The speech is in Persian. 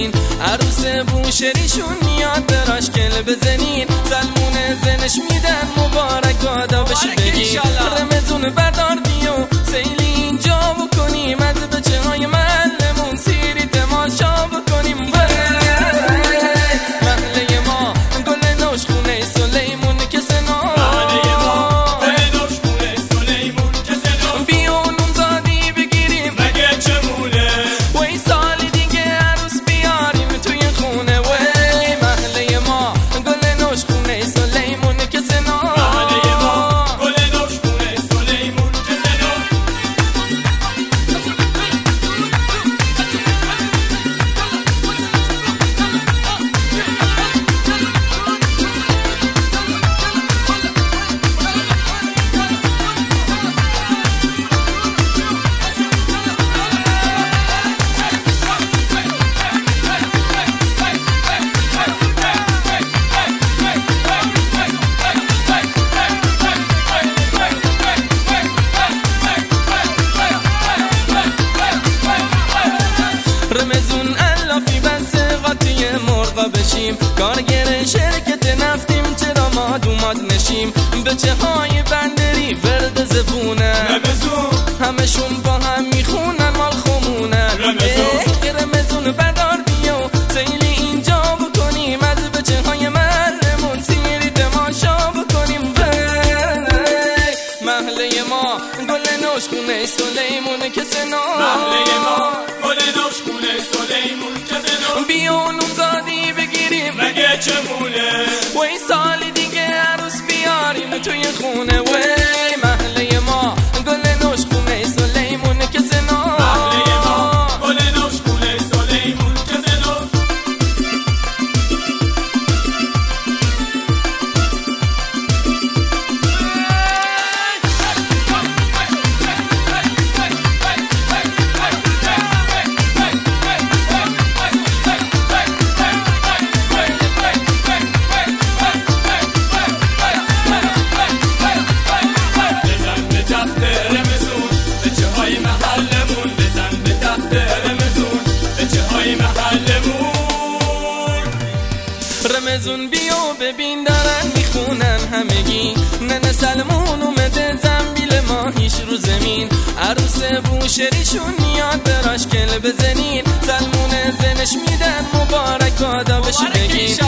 زمین. عروس بوشهریشون میاد براشکل بزنین. سلمون زنش میدن مبارک بادا بشه بگین. رمزون بردار بیو سیلی اینجا بکنیم. از بچه های محلمون سیری تماشا بکنیم. محله ما گل نوشخونه سلیمون که سنا. رمزون علافی بس قاطی مرغا بشیم. کارگر شرکت نفتیم چرا ما دوماد نشیم. بچه های بندری ورد زبونن. همشون با هم میخونن مال خمونن. رمزون بردار بیو سیلی اینجا بکنیم. از بچه های محلمون سیری تماشا بکنیم. محله ما گل نوشخونه سلیمون که سنا. محله ما گل نوشخونه سلیمون که سنا. بیانون زادی بگیریم مگه چمونه. و این سال دیگه عروس بیاریم توی خونه. و محله ما گل نوشخونه سلیمون که سنا. محله ما گل نوشخونه سلیمون که سنا. رمزون بیو ببین دارن میخونن همگی. ننه سلمون اومده زنبیل ماهیش رو زمین. عروس بوشهریشون میاد براشکل بزنین. سلمون زنش میدن مبارک بادا بشه بگین.